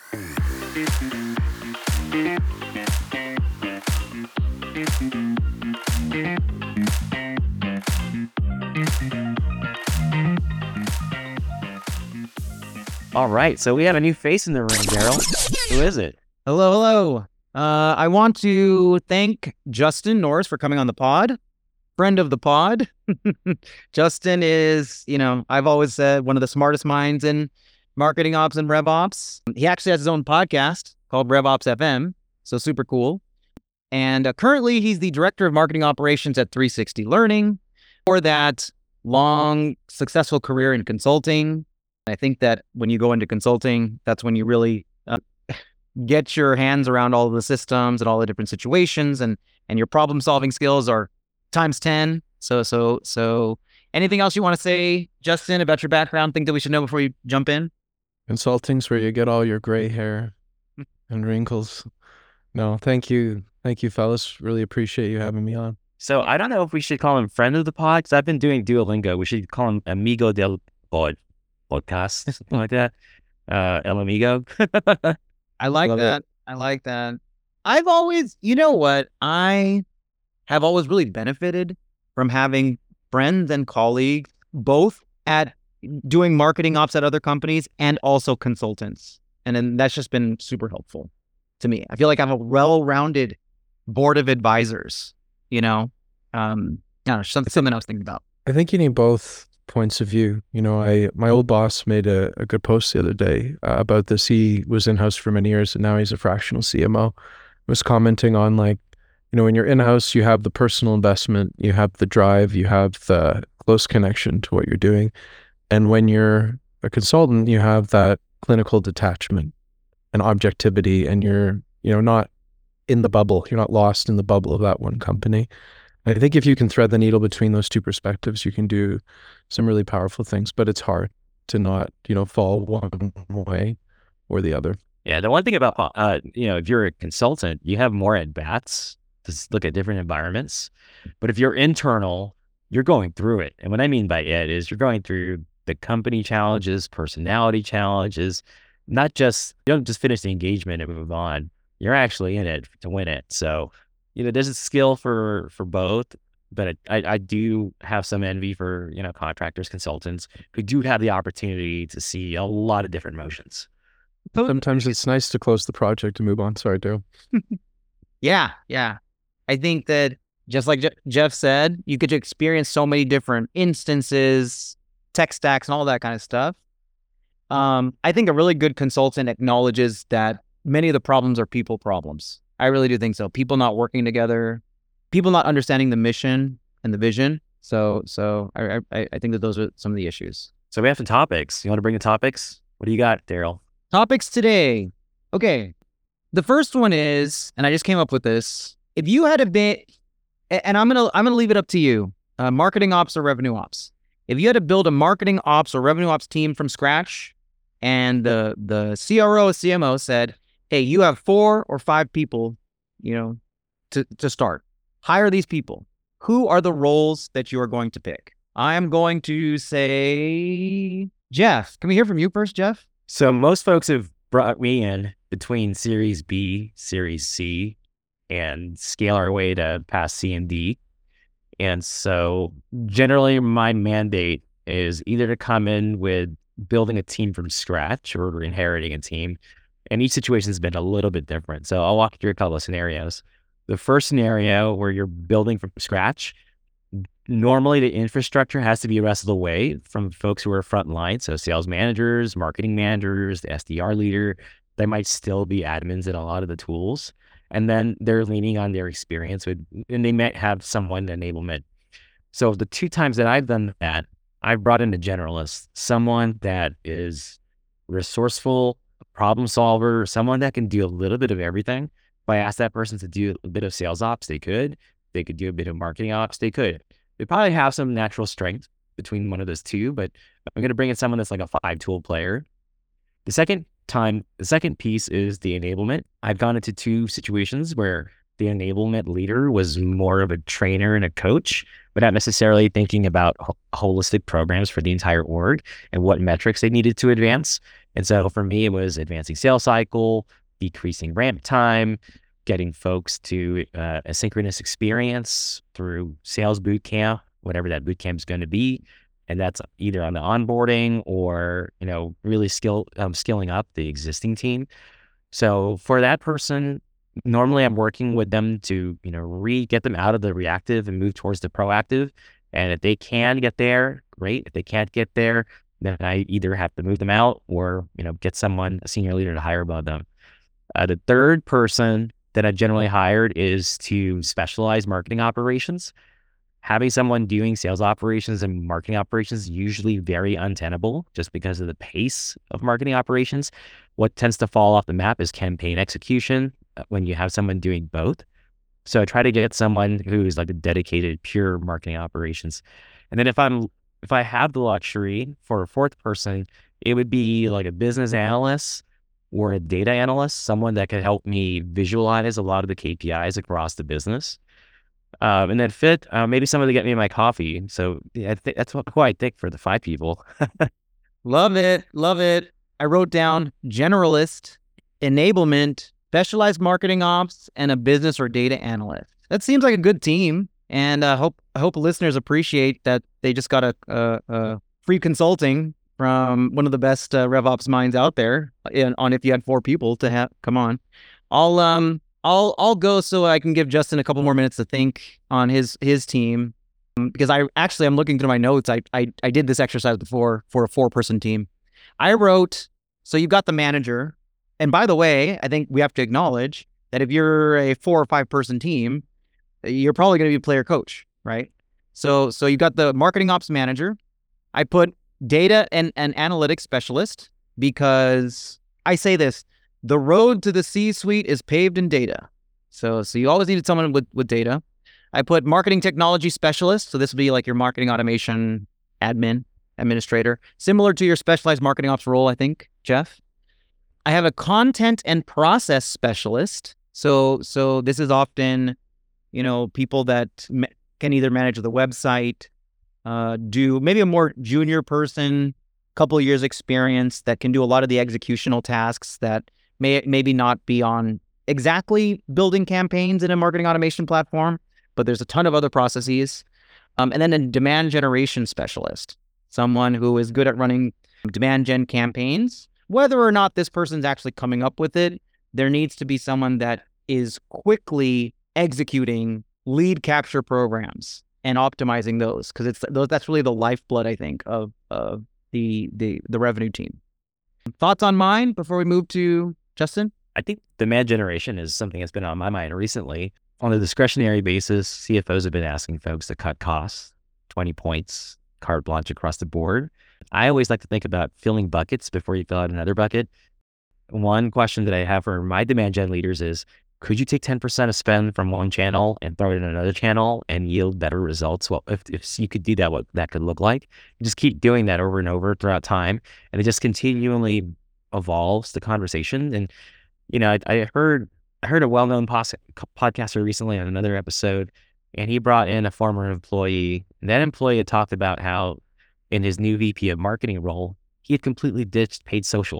All right, so we have a new face in the room, Daryl. Who is it? Hello, hello. I want to thank Justin Norris for coming on the pod, friend of the pod. Justin is, I've always said one of the smartest minds in marketing ops and rev ops. He actually has his own podcast called Rev Ops FM, so super cool. And currently, he's the director of marketing operations at 360 Learning. For that long, successful career in consulting, I think that when you go into consulting, that's when you really get your hands around all of the systems and all the different situations, and your problem solving skills are times 10. So anything else you want to say, Justin, about your background, think that we should know before you jump in? Consulting's where you get all your gray hair and wrinkles. No, thank you. Thank you, fellas. Really appreciate you having me on. So I don't know if we should call him friend of the pod, because I've been doing Duolingo. We should call him Amigo del podcast, something like that. El Amigo. I like that. I like that. I've always, I have always really benefited from having friends and colleagues, both at doing marketing ops at other companies and also consultants. And then that's just been super helpful to me. I feel like I have a well-rounded board of advisors, I don't know, something I was thinking about. I think you need both points of view. My old boss made a good post the other day about this. He was in-house for many years and now he's a fractional CMO. Was commenting on when you're in-house, you have the personal investment, you have the drive, you have the close connection to what you're doing. And when you're a consultant, you have that clinical detachment and objectivity, and you're, not in the bubble. You're not lost in the bubble of that one company. I think if you can thread the needle between those two perspectives, you can do some really powerful things, but it's hard to not, fall one way or the other. Yeah, the one thing about, if you're a consultant, you have more at-bats to look at different environments. But if you're internal, you're going through it. And what I mean by it is you're going through the company challenges, personality challenges, you don't just finish the engagement and move on. You're actually in it to win it. So, there's a skill for both, but I do have some envy for, contractors, consultants who do have the opportunity to see a lot of different motions. Sometimes it's nice to close the project and move on. Sorry, Daryl. Yeah. I think that just like Jeff said, you could experience so many different instances, tech stacks, and all that kind of stuff. I think a really good consultant acknowledges that many of the problems are people problems. I really do think so. People not working together, people not understanding the mission and the vision. So I think that those are some of the issues. So we have some topics. You want to bring the topics? What do you got, Daryl? Topics today. Okay. The first one is, and I just came up with this. If you had a bit, and I'm gonna leave it up to you, marketing ops or revenue ops. If you had to build a marketing ops or revenue ops team from scratch, and the CRO or CMO said, "Hey, you have 4 or 5 people, to start. Hire these people. Who are the roles that you are going to pick?" I am going to say, Jeff. Can we hear from you first, Jeff? So most folks have brought me in between Series B, Series C, and scale our way to past C and D. And so generally my mandate is either to come in with building a team from scratch or inheriting a team. And each situation has been a little bit different. So I'll walk through a couple of scenarios. The first scenario where you're building from scratch, normally the infrastructure has to be wrestled away from folks who are frontline. So sales managers, marketing managers, the SDR leader, they might still be admins in a lot of the tools. And then they're leaning on their experience and they might have someone enablement. So the 2 times that I've done that, I've brought in a generalist, someone that is resourceful, problem solver, someone that can do a little bit of everything. If I asked that person to do a bit of sales ops, they could. They could do a bit of marketing ops, they could. They probably have some natural strength between one of those two, but I'm going to bring in someone that's like a 5-tool player. The second piece is the enablement. I've gone into 2 situations where the enablement leader was more of a trainer and a coach, but not necessarily thinking about holistic programs for the entire org and what metrics they needed to advance. And so for me, it was advancing sales cycle, decreasing ramp time, getting folks to a synchronous experience through sales boot camp, whatever that boot camp is going to be. And that's either on the onboarding or, really skilling up the existing team. So for that person, normally I'm working with them to, get them out of the reactive and move towards the proactive. And if they can get there, great. If they can't get there, then I either have to move them out or, get someone, a senior leader, to hire above them. The third person that I've generally hired is to specialize marketing operations. Having someone doing sales operations and marketing operations is usually very untenable just because of the pace of marketing operations. What tends to fall off the map is campaign execution when you have someone doing both. So I try to get someone who's like a dedicated pure marketing operations. And then if I have the luxury for a fourth person, it would be like a business analyst or a data analyst, someone that could help me visualize a lot of the KPIs across the business. And then fifth, maybe someone to get me my coffee. So yeah, that's who I think for the 5 people. Love it. Love it. I wrote down generalist, enablement, specialized marketing ops, and a business or data analyst. That seems like a good team. And I hope listeners appreciate that they just got a free consulting from one of the best RevOps minds out there on if you had 4 people to have. Come on. I'll go so I can give Justin a couple more minutes to think on his team, because I'm looking through my notes. I did this exercise before for a 4-person team. I wrote, so you've got the manager, and by the way, I think we have to acknowledge that if you're a 4 or 5-person team, you're probably going to be a player coach, right? So you've got the marketing ops manager. I put data and analytics specialist because I say this. The road to the C-suite is paved in data. So you always needed someone with data. I put marketing technology specialist. So this would be like your marketing automation administrator, similar to your specialized marketing ops role, I think, Jeff. I have a content and process specialist. So this is often, people that can either manage the website, do maybe a more junior person, couple of years experience that can do a lot of the executional tasks that maybe not be on exactly building campaigns in a marketing automation platform, but there's a ton of other processes. And then a demand generation specialist, someone who is good at running demand gen campaigns. Whether or not this person's actually coming up with it, there needs to be someone that is quickly executing lead capture programs and optimizing those, because that's really the lifeblood, I think, of the revenue team. Thoughts on mine before we move to Justin? I think demand generation is something that's been on my mind recently. On a discretionary basis, CFOs have been asking folks to cut costs, 20 points, carte blanche across the board. I always like to think about filling buckets before you fill out another bucket. One question that I have for my demand gen leaders is, could you take 10% of spend from one channel and throw it in another channel and yield better results? Well, if you could do that, what that could look like. You just keep doing that over and over throughout time, and it just continually evolves the conversation. And, I heard a well-known podcaster recently on another episode, and he brought in a former employee. And that employee had talked about how in his new VP of marketing role, he had completely ditched paid search,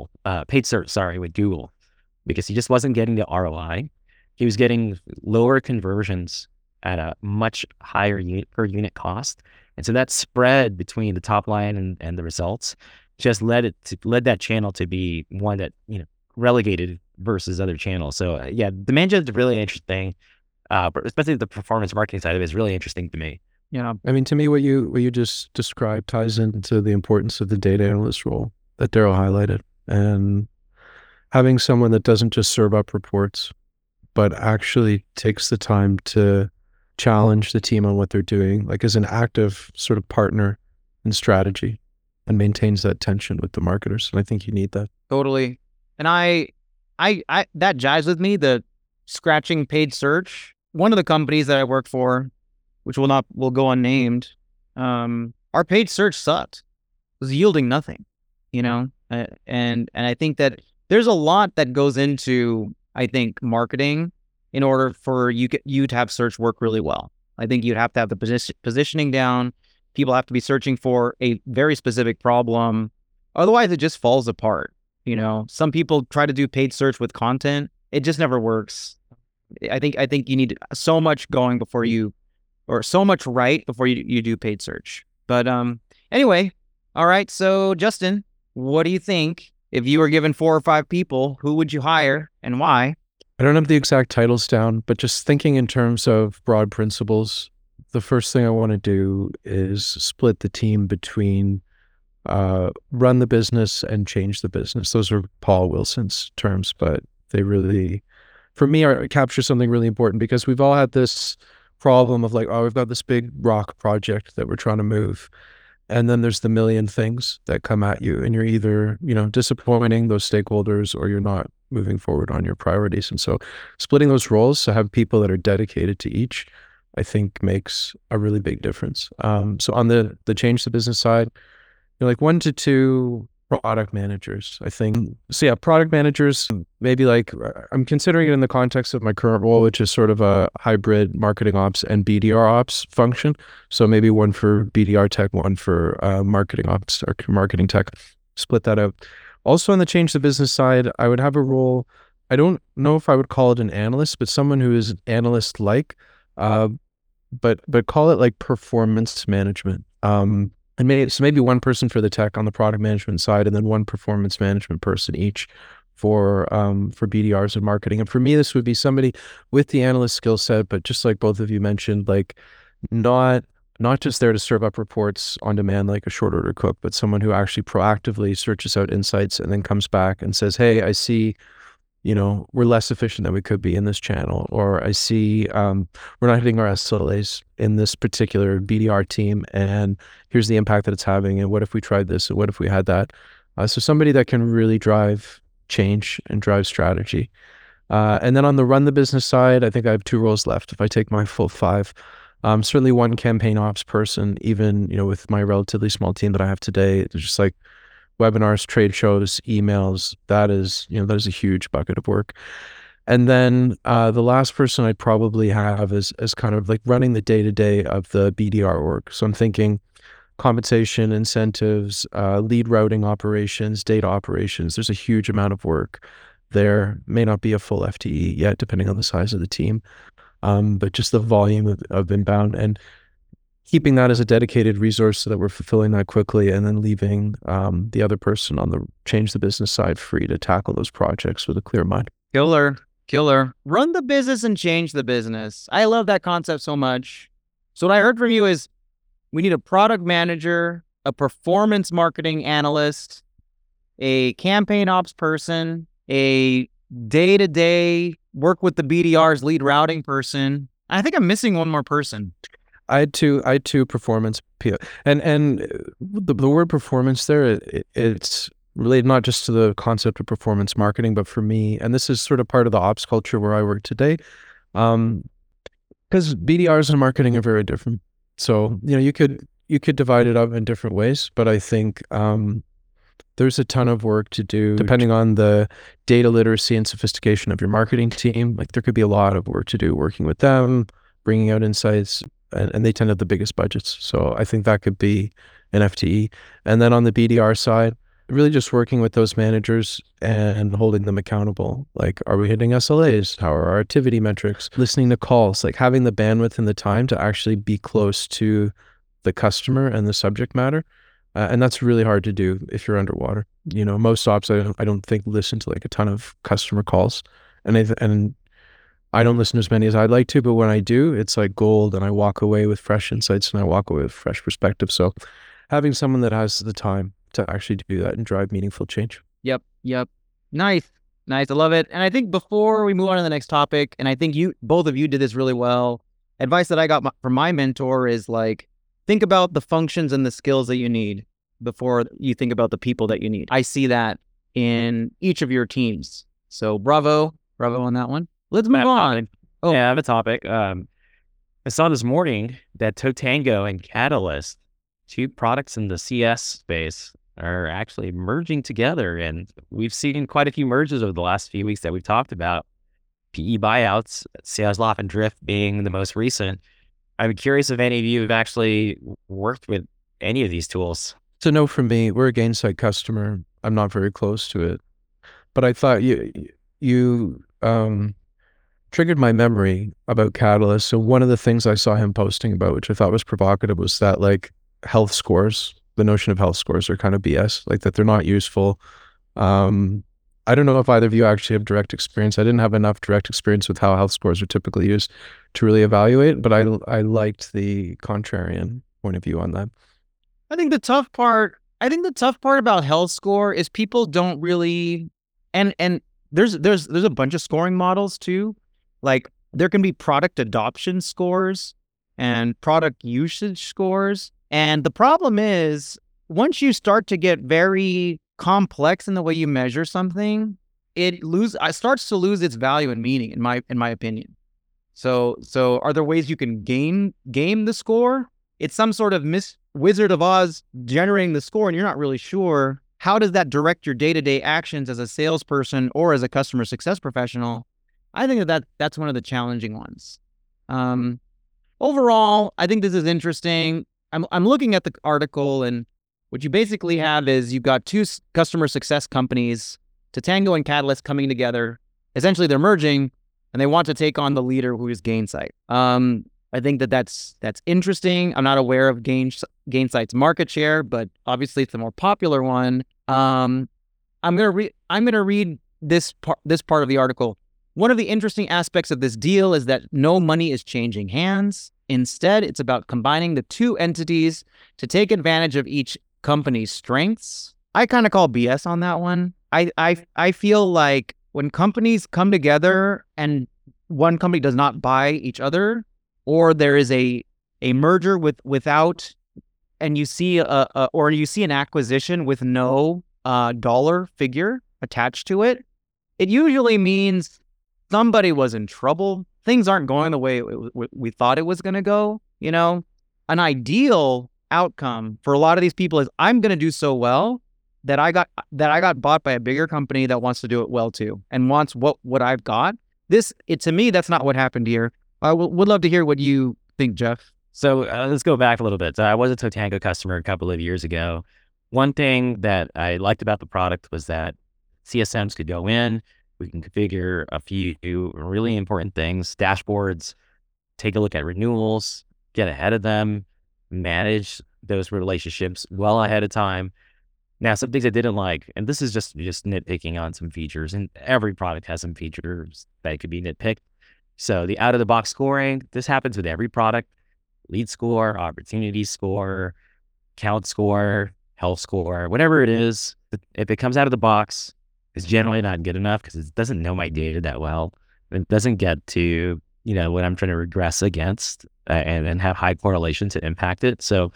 with Google, because he just wasn't getting the ROI. He was getting lower conversions at a much higher per unit cost. And so that spread between the top line and the results just led that channel to be one that, relegated versus other channels. So demand gen is really interesting, but especially the performance marketing side of it is really interesting to me. Yeah. I mean, to me, what you just described ties into the importance of the data analyst role that Daryl highlighted, and having someone that doesn't just serve up reports, but actually takes the time to challenge the team on what they're doing, like as an active sort of partner in strategy, and maintains that tension with the marketers. And I think you need that. Totally. And I that jives with me, the scratching paid search. One of the companies that I work for, which will go unnamed, our paid search sucked. It was yielding nothing, and I think that there's a lot that goes into, I think, marketing in order for you to have search work really well. I think you'd have to have the positioning down. People have to be searching for a very specific problem. Otherwise, it just falls apart. You know, some people try to do paid search with content. It just never works. I think you need so much going before you, or so much right before you do paid search. But anyway, all right. So Justin, what do you think if you were given 4 or 5 people? Who would you hire and why? I don't have the exact titles down, but just thinking in terms of broad principles, the first thing I want to do is split the team between run the business and change the business. Those are Paul Wilson's terms, but they really, for me, capture something really important, because we've all had this problem of like, oh, we've got this big rock project that we're trying to move. And then there's the million things that come at you, and you're either, disappointing those stakeholders, or you're not moving forward on your priorities. And so splitting those roles to have people that are dedicated to each, I think makes a really big difference. So on the change the business side, like 1 to 2 product managers, I think. So yeah, product managers, maybe like, I'm considering it in the context of my current role, which is sort of a hybrid marketing ops and BDR ops function. So maybe 1 for BDR tech, 1 for marketing ops or marketing tech, split that out. Also on the change the business side, I would have a role, I don't know if I would call it an analyst, but someone who is analyst-like, but call it like performance management. And maybe 1 person for the tech on the product management side, and then 1 performance management person each for BDRs and marketing. And for me, this would be somebody with the analyst skill set, but just like both of you mentioned, like not just there to serve up reports on demand like a short order cook, but someone who actually proactively searches out insights and then comes back and says, hey, I see, we're less efficient than we could be in this channel, or I see we're not hitting our SLAs in this particular BDR team, and here's the impact that it's having, and what if we tried this, and what if we had that? So somebody that can really drive change and drive strategy. And then on the run the business side, I think I have 2 roles left if I take my full 5. Certainly 1 campaign ops person, even, with my relatively small team that I have today, it's just like webinars, trade shows, emails, that is a huge bucket of work. And then the last person I'd probably have is kind of like running the day-to-day of the BDR work. So I'm thinking compensation, incentives, lead routing operations, data operations. There's a huge amount of work there. May not be a full FTE yet, depending on the size of the team, but just the volume of inbound, and keeping that as a dedicated resource so that we're fulfilling that quickly, and then leaving the other person on the change the business side free to tackle those projects with a clear mind. Killer. Run the business and change the business. I love that concept so much. So what I heard from you is we need a product manager, a performance marketing analyst, a campaign ops person, a day-to-day work with the BDR's lead routing person. I think I'm missing 1 more person. I had two performance and the word performance there, it's related not just to the concept of performance marketing, but for me, and this is sort of part of the ops culture where I work today, because BDRs and marketing are very different. So you could divide it up in different ways, but I think there's a ton of work to do depending on the data literacy and sophistication of your marketing team. Like there could be a lot of work to do working with them, bringing out insights. And they tend to have the biggest budgets. So I think that could be an FTE. And then on the BDR side, really just working with those managers and holding them accountable. Like, are we hitting SLAs? How are our activity metrics? Listening to calls, like having the bandwidth and the time to actually be close to the customer and the subject matter. And that's really hard to do if you're underwater. Most ops, I don't think listen to like a ton of customer calls. And I don't listen to as many as I'd like to, but when I do, it's like gold, and I walk away with fresh insights and I walk away with fresh perspective. So having someone that has the time to actually do that and drive meaningful change. Yep. Nice. I love it. And I think before we move on to the next topic, and I think both of you did this really well, advice that I got from my mentor is like, think about the functions and the skills that you need before you think about the people that you need. I see that in each of your teams. So bravo on that one. Let's move on. Oh, yeah, I have a topic. I saw this morning that Totango and Catalyst, 2 products in the CS space, are actually merging together. And we've seen quite a few mergers over the last few weeks that we've talked about. PE buyouts, Salesloft and Drift being the most recent. I'm curious if any of you have actually worked with any of these tools. So no, for me, we're a Gainsight customer. I'm not very close to it, but I thought you triggered my memory about Catalyst. So one of the things I saw him posting about, which I thought was provocative, was that like health scores, the notion of health scores are kind of BS, like that they're not useful. I don't know if either of you actually have direct experience. I didn't have enough direct experience with how health scores are typically used to really evaluate, but I liked the contrarian point of view on that. I think the tough part about health score is people don't really, and there's a bunch of scoring models too. Like there can be product adoption scores and product usage scores. And the problem is once you start to get very complex in the way you measure something, it starts to lose its value and meaning in my opinion. So are there ways you can game the score? It's some sort of Wizard of Oz generating the score, and you're not really sure how does that direct your day-to-day actions as a salesperson or as a customer success professional. I think that's one of the challenging ones. Overall, I think this is interesting. I'm looking at the article, and what you basically have is you've got two customer success companies, Tatango and Catalyst, coming together. Essentially, they're merging, and they want to take on the leader, who is Gainsight. I think that's interesting. I'm not aware of Gainsight's market share, but obviously it's the more popular one. I'm gonna read this part of the article. One of the interesting aspects of this deal is that no money is changing hands. Instead, it's about combining the two entities to take advantage of each company's strengths. I kind of call BS on that one. I feel like when companies come together and one company does not buy each other, or there is a merger without, and you see an acquisition with no dollar figure attached to it, it usually means somebody was in trouble. Things aren't going the way we thought it was going to go. You know, an ideal outcome for a lot of these people is I'm going to do so well that I got bought by a bigger company that wants to do it well too and wants what I've got. To me, that's not what happened here. I would love to hear what you think, Jeff. So let's go back a little bit. I was a Tatango customer a couple of years ago. One thing that I liked about the product was that CSMs could go in, we can configure a few really important things, dashboards, take a look at renewals, get ahead of them, manage those relationships well ahead of time. Now, some things I didn't like, and this is just nitpicking on some features, and every product has some features that could be nitpicked. So the out-of-the-box scoring, this happens with every product: lead score, opportunity score, count score, health score, whatever it is. If it comes out of the box, it's generally not good enough because it doesn't know my data that well. It doesn't get to, what I'm trying to regress against and have high correlation to impact it. So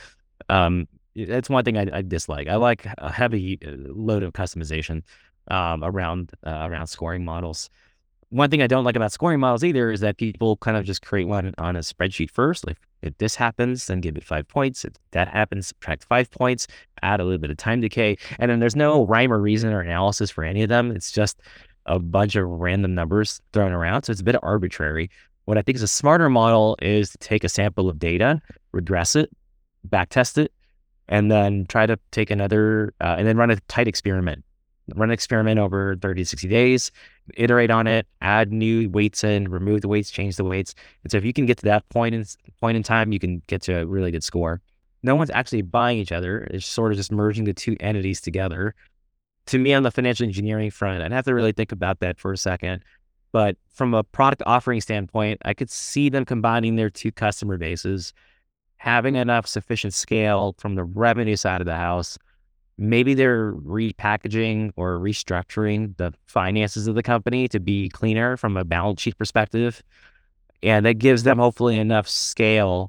that's one thing I dislike. I like a heavy load of customization around scoring models. One thing I don't like about scoring models either is that people kind of just create one on a spreadsheet first. Like, if this happens, then give it 5 points. If that happens, subtract 5 points, add a little bit of time decay. And then there's no rhyme or reason or analysis for any of them. It's just a bunch of random numbers thrown around. So it's a bit arbitrary. What I think is a smarter model is to take a sample of data, regress it, backtest it, and then try to take another, and then run a tight experiment. Run an experiment over 30 to 60 days, iterate on it, add new weights in, remove the weights, change the weights. And so if you can get to that point in time, you can get to a really good score. No one's actually buying each other. It's sort of just merging the two entities together. To me, on the financial engineering front, I'd have to really think about that for a second. But from a product offering standpoint, I could see them combining their two customer bases, having enough sufficient scale from the revenue side of the house. Maybe they're repackaging or restructuring the finances of the company to be cleaner from a balance sheet perspective. And that gives them hopefully enough scale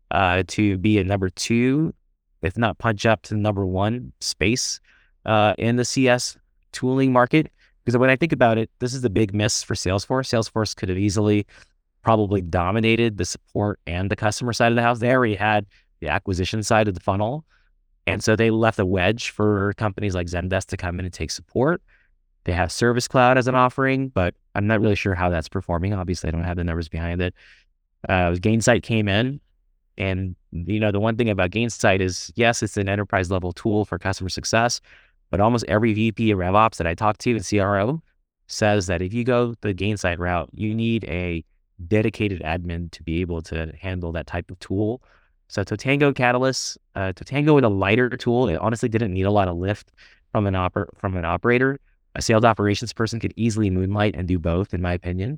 to be a number two, if not punch up to the number one space in the CS tooling market. Because when I think about it, this is the big miss for Salesforce. Salesforce could have easily probably dominated the support and the customer side of the house. They already had the acquisition side of the funnel. And so they left a wedge for companies like Zendesk to come in and take support. They have Service Cloud as an offering, but I'm not really sure how that's performing. Obviously, I don't have the numbers behind it. Gainsight came in, and the one thing about Gainsight is, yes, it's an enterprise level tool for customer success, but almost every VP of RevOps that I talk to in CRO says that if you go the Gainsight route, you need a dedicated admin to be able to handle that type of tool. So Totango Catalyst, Totango was a lighter tool. It honestly didn't need a lot of lift from an operator. A sales operations person could easily moonlight and do both, in my opinion.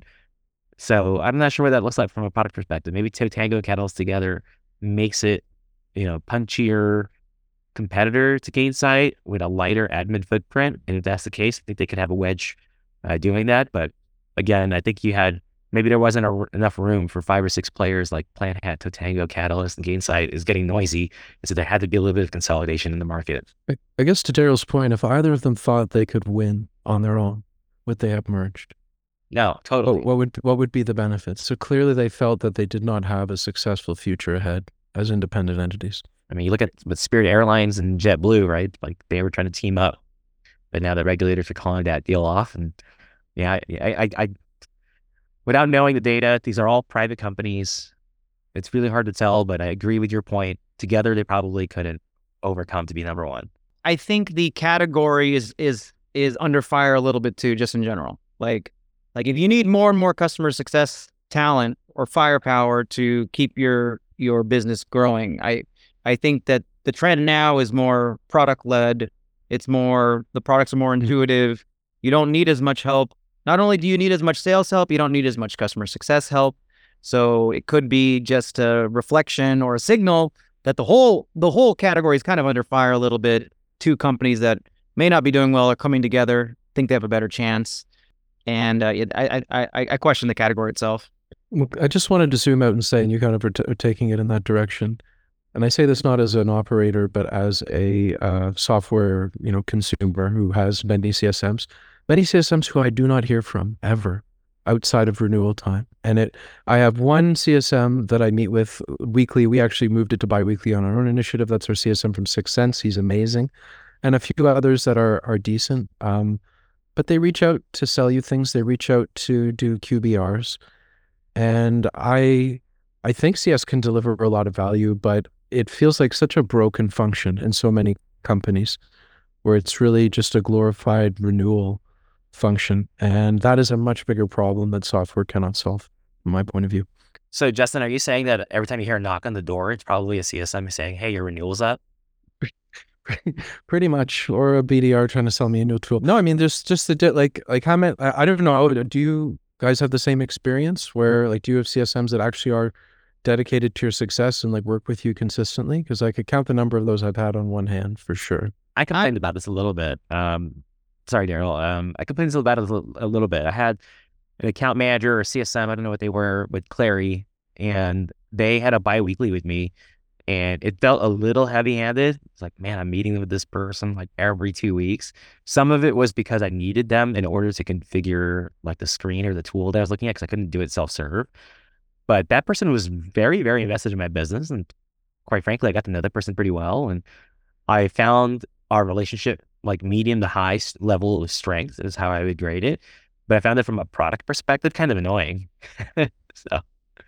So I'm not sure what that looks like from a product perspective. Maybe Totango and Catalyst together makes it, punchier competitor to Gainsight with a lighter admin footprint. And if that's the case, I think they could have a wedge doing that. But again, I think maybe there wasn't enough room for 5 or 6 players like Planhat, Totango, Catalyst, and Gainsight is getting noisy. And so there had to be a little bit of consolidation in the market. I guess to Darrell's point, if either of them thought they could win on their own, would they have merged? No, totally. What would be the benefits? So clearly they felt that they did not have a successful future ahead as independent entities. I mean, you look at with Spirit Airlines and JetBlue, right? Like they were trying to team up, but now the regulators are calling that deal off. And yeah, I without knowing the data, these are all private companies. It's really hard to tell, but I agree with your point. Together, they probably couldn't overcome to be number one. I think the category is under fire a little bit too, just in general. Like if you need more and more customer success talent or firepower to keep your business growing, I think that the trend now is more product led. It's more, the products are more intuitive. You don't need as much help. Not only do you need as much sales help, you don't need as much customer success help. So it could be just a reflection or a signal that the whole category is kind of under fire a little bit. 2 companies that may not be doing well are coming together, think they have a better chance. And I question the category itself. I just wanted to zoom out and say, and you kind of are taking it in that direction. And I say this not as an operator, but as a software, consumer who has many CSMs who I do not hear from ever outside of renewal time. And I have one CSM that I meet with weekly. We actually moved it to biweekly on our own initiative. That's our CSM from 6th Sense. He's amazing. And a few others that are decent. But they reach out to sell you things. They reach out to do QBRs. And I think CS can deliver a lot of value, but it feels like such a broken function in so many companies where it's really just a glorified renewal function. And that is a much bigger problem that software cannot solve, from my point of view. So Justin, are you saying that every time you hear a knock on the door, it's probably a CSM saying, hey, your renewal's up? Pretty much, or a BDR trying to sell me a new tool. No, I mean, there's just I don't know. Do you guys have the same experience where do you have CSMs that actually are dedicated to your success and work with you consistently? Because I could count the number of those I've had on one hand for sure. I complained about this a little bit. Sorry, Darrell. I complained about it a little bit. I had an account manager or CSM, I don't know what they were, with Clary, and they had a bi-weekly with me. And it felt a little heavy-handed. It's like, man, I'm meeting with this person every 2 weeks. Some of it was because I needed them in order to configure the screen or the tool that I was looking at, because I couldn't do it self-serve. But that person was very, very invested in my business. And quite frankly, I got to know that person pretty well. And I found our relationship medium to high level of strength is how I would grade it. But I found it from a product perspective kind of annoying. So.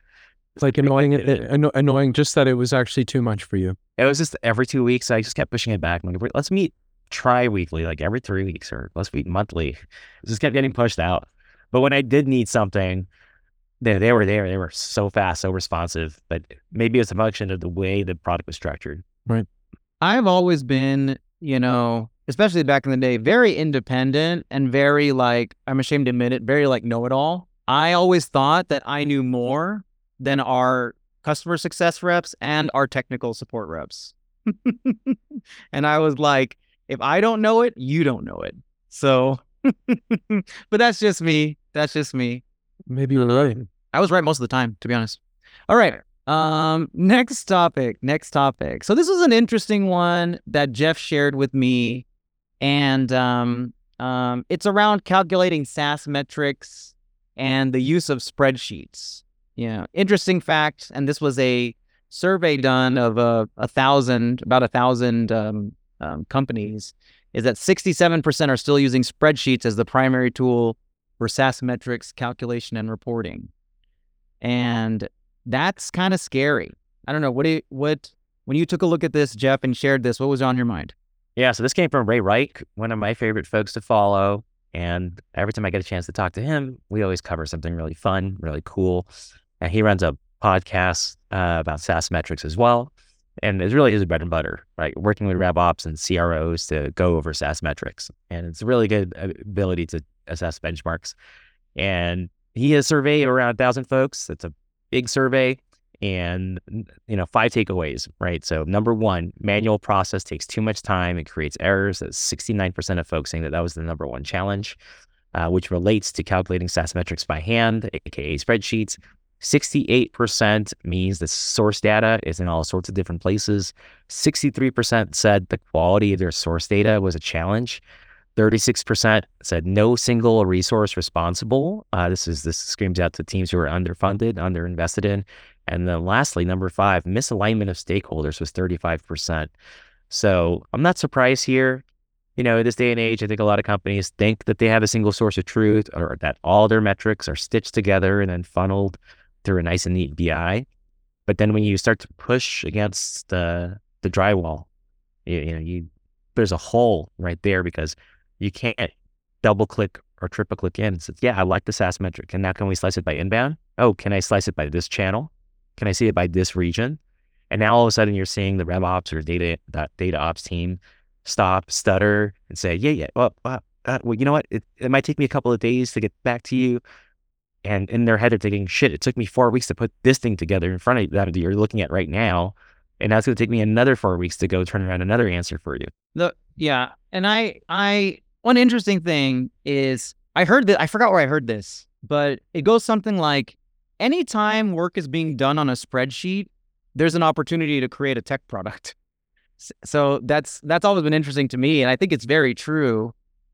Annoying, just that it was actually too much for you. It was just every 2 weeks. I just kept pushing it back. Let's meet tri-weekly, every 3 weeks, or let's meet monthly. It just kept getting pushed out. But when I did need something, they were there. They were so fast, so responsive. But maybe it's a function of the way the product was structured. Right. I've always been, especially back in the day, very independent and very I'm ashamed to admit it, very know-it-all. I always thought that I knew more than our customer success reps and our technical support reps. And I was like, if I don't know it, you don't know it. So, but that's just me. Maybe you're right. I was right most of the time, to be honest. All right. Next topic. So this was an interesting one that Jeff shared with me. And it's around calculating SaaS metrics and the use of spreadsheets. Interesting fact, and this was a survey done of about 1,000 companies, is that 67% are still using spreadsheets as the primary tool for SaaS metrics calculation and reporting. And that's kind of scary. I don't know. When you took a look at this, Jeff, and shared this, what was on your mind? Yeah, so this came from Ray Reich, one of my favorite folks to follow. And every time I get a chance to talk to him, we always cover something really fun, really cool. And he runs a podcast about SaaS metrics as well. And it really is bread and butter, right? Working with RevOps and CROs to go over SaaS metrics. And it's a really good ability to assess benchmarks. And he has surveyed around 1,000 folks. It's a big survey. And, 5 takeaways, right? So number one, manual process takes too much time. It creates errors. That's 69% of folks saying that was the number one challenge, which relates to calculating SaaS metrics by hand, aka spreadsheets. 68% means the source data is in all sorts of different places. 63% said the quality of their source data was a challenge. 36% said no single resource responsible. This screams out to teams who are underfunded, underinvested in. And then lastly, number 5, misalignment of stakeholders was 35%. So I'm not surprised here. In this day and age, I think a lot of companies think that they have a single source of truth, or that all their metrics are stitched together and then funneled through a nice and neat BI. But then when you start to push against the drywall, there's a hole right there, because you can't double click or triple click in. It says, yeah, I like the SaaS metric. And now can we slice it by inbound? Oh, can I slice it by this channel? Can I see it by this region? And now all of a sudden you're seeing the RevOps or data ops team stop, stutter, and say, well, you know what? It might take me a couple of days to get back to you. And in their head, they're thinking, shit, it took me 4 weeks to put this thing together in front of you that you're looking at right now. And now it's going to take me another 4 weeks to go turn around another answer for you. Yeah. And one interesting thing is, I heard that, I forgot where I heard this, but it goes something like, anytime work is being done on a spreadsheet, there's an opportunity to create a tech product. So that's always been interesting to me. And I think it's very true.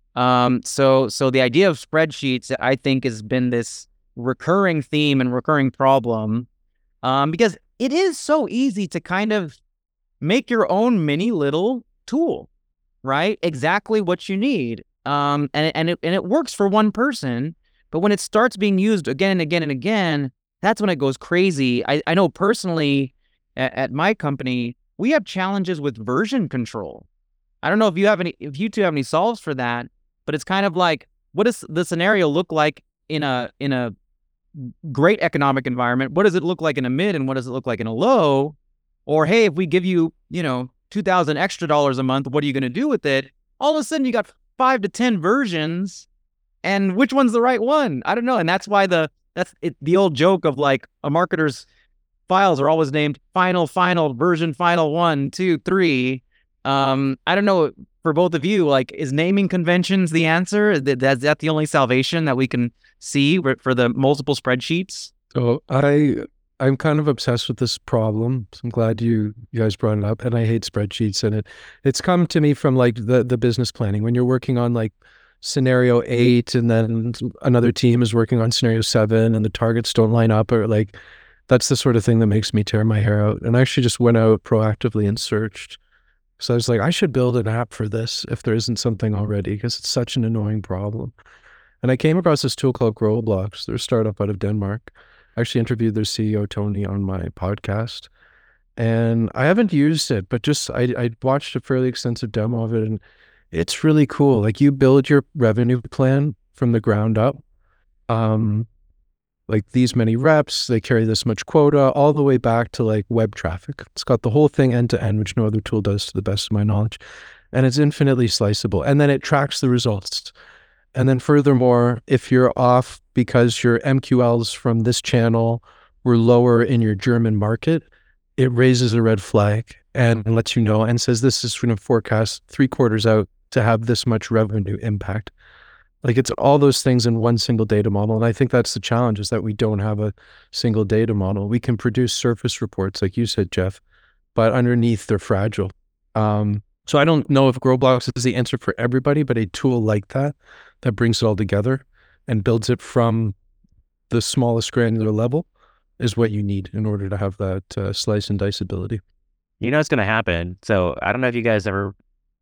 So the idea of spreadsheets, I think, has been this recurring theme and recurring problem, because it is so easy to kind of make your own mini little tool, right? Exactly what you need. And it works for one person, but when it starts being used again and again and again, that's when it goes crazy. I know personally at my company, we have challenges with version control. I don't know if you two have any solves for that, but it's kind of like, what does the scenario look like in a great economic environment? What does it look like in a mid, and what does it look like in a low? Or, hey, if we give you, $2,000 extra a month, what are you going to do with it? All of a sudden you got 5 to 10 versions, and which one's the right one? I don't know. And that's why the old joke of like a marketer's files are always named final version, final 1, 2, 3. I don't know, for both of you, like, is naming conventions the answer? Is that the only salvation that we can see for the multiple spreadsheets? So I'm kind of obsessed with this problem. So I'm glad you guys brought it up. And I hate spreadsheets. And it's come to me from like the business planning. When you're working on like scenario 8, and then another team is working on scenario 7, and the targets don't line up, or like, that's the sort of thing that makes me tear my hair out. And I actually just went out proactively and searched. So I was like, I should build an app for this if there isn't something already, because it's such an annoying problem. And I came across this tool called Growblocks. They're a startup out of Denmark. I actually interviewed their CEO, Tony, on my podcast. And I haven't used it, but just I watched a fairly extensive demo of it, and it's really cool. Like, you build your revenue plan from the ground up. Like, these many reps, they carry this much quota, all the way back to like web traffic. It's got the whole thing end to end, which no other tool does to the best of my knowledge. And it's infinitely sliceable. And then it tracks the results. And then furthermore, if you're off because your MQLs from this channel were lower in your German market, it raises a red flag and lets you know, and says this is going to forecast 3 quarters out to have this much revenue impact. Like, it's all those things in one single data model. And I think that's the challenge, is that we don't have a single data model. We can produce surface reports, like you said, Jeff, but underneath they're fragile. So I don't know if Growblocks is the answer for everybody, but a tool like that brings it all together and builds it from the smallest granular level is what you need in order to have that slice and dice ability. It's going to happen. So I don't know if you guys ever like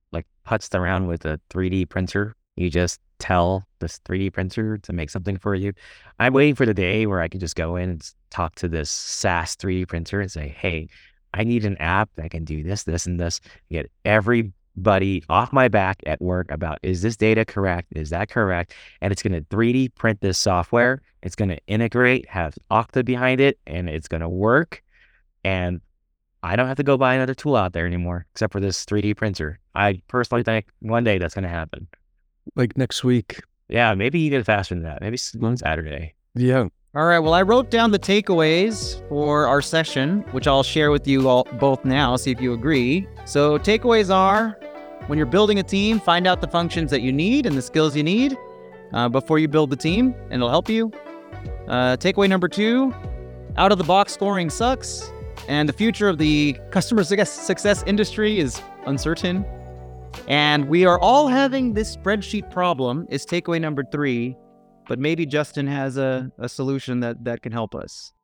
putzed around with a 3D printer. You just tell this 3D printer to make something for you. I'm waiting for the day where I can just go in and talk to this SaaS 3D printer and say, hey, I need an app that can do this, this, and this. Get everybody off my back at work about, is this data correct? Is that correct? And it's going to 3D print this software. It's going to integrate, have Okta behind it, and it's going to work. And I don't have to go buy another tool out there anymore, except for this 3D printer. I personally think one day that's going to happen. Like next week. Yeah, maybe even faster than that. Maybe Saturday. Yeah. All right. Well, I wrote down the takeaways for our session, which I'll share with you all both now, see if you agree. So takeaways are, when you're building a team, find out the functions that you need and the skills you need before you build the team, and it'll help you. Takeaway number 2, out of the box scoring sucks, and the future of the customer success industry is uncertain. And we are all having this spreadsheet problem is takeaway number 3, but maybe Justin has a solution that can help us.